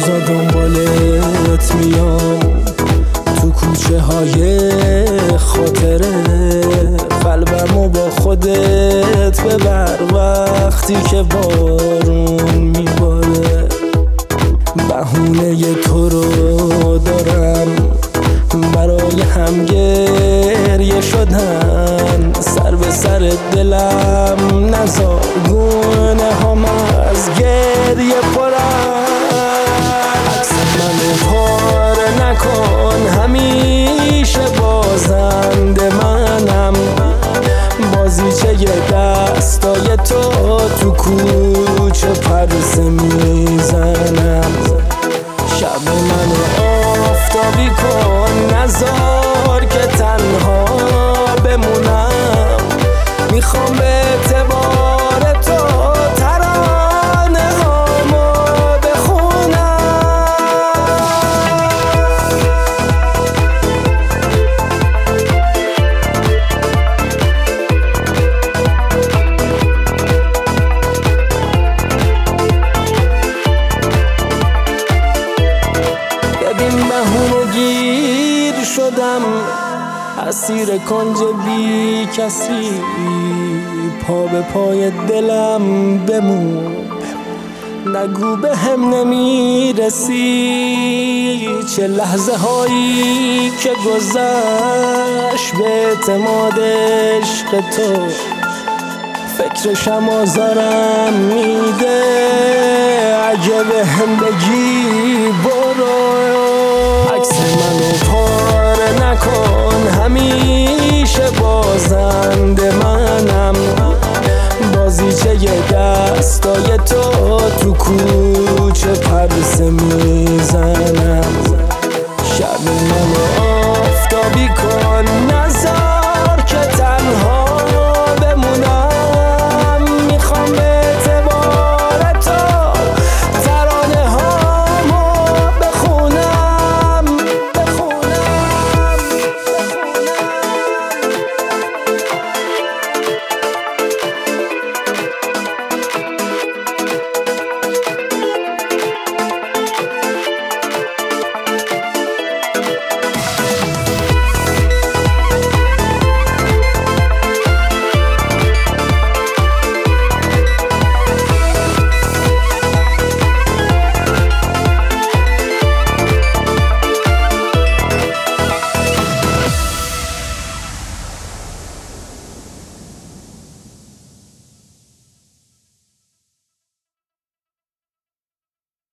روزا دنبالت میام تو کوچه های خاطره، قلبمو با خودت ببر وقتی که بارون میباره. بهونه تو رو دارم برای هم گریه شدن، سر به سر دلم نزار گونه هم از گریه پرن. عکس منو پاره نکن، همیشه بازنده منم، بازیچه دستای تو کوچه پرسه میزنم. شب منو آفتابی کن، نذار که تنها بمونم، میخوام به اعتبار تو ترانه هامو بخونم. ببین بهونه گیر شدم، اسیر کنج بی کسی، پا به پای دلم بمون، نگو به هم نمیرسی. چه لحظه هایی که گذشت به اعتماد عشق تو، فکرشم آزارم میده. اگه به هم بگی برو، عکس منو پاره نکن، همیشه بازنده منم، بازیچه دستای تو کوچه پرسه میزنم. شب منو